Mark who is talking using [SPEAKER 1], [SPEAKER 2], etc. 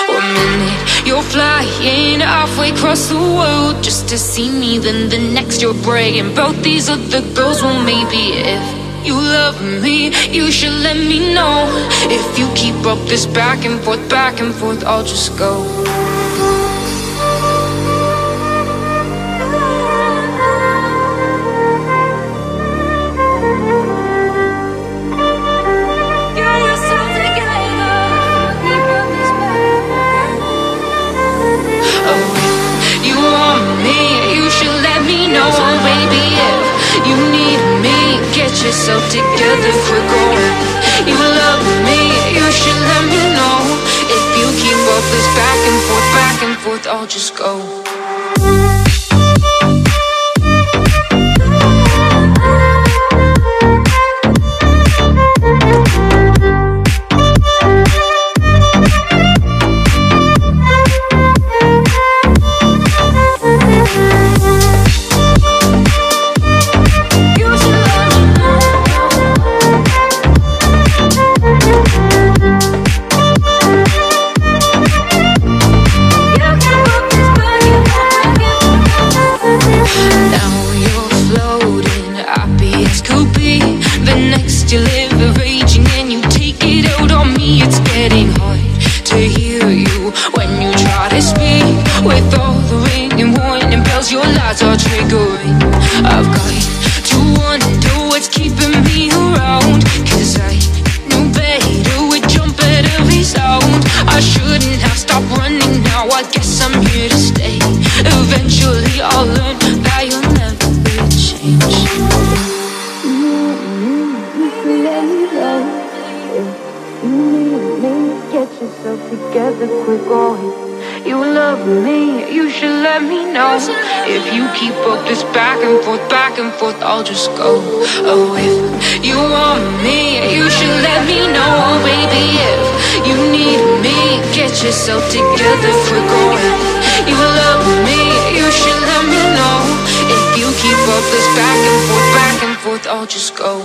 [SPEAKER 1] One minute you're flying halfway across the world just to see me, then the next you're bragging about these other girls. Well, maybe if you love me, you should let me know. If you keep up this back and forth, I'll just go. Get yourself together, quick, oh. You love me, you should let me know. If you keep up this back and forth, I'll just go. You live raging and you take it out on me. It's getting hard to hear you when you try to speak. With all the ringing warning bells, your lies are triggering. I've got to wonder what's keeping me around, 'cause I knew better would jump at every sound. I shouldn't have stopped running, now I guess I'm here to stay. Eventually I'll learn that you'll never change. Get yourself together, quick, going. You love me, you should let me know. If you keep up this back and forth, I'll just go. Oh, if you want me, you should let me know. Oh, baby, if you need me, get yourself together, quick, going. You love me, you should let me know. If you keep up this back and forth, I'll just go.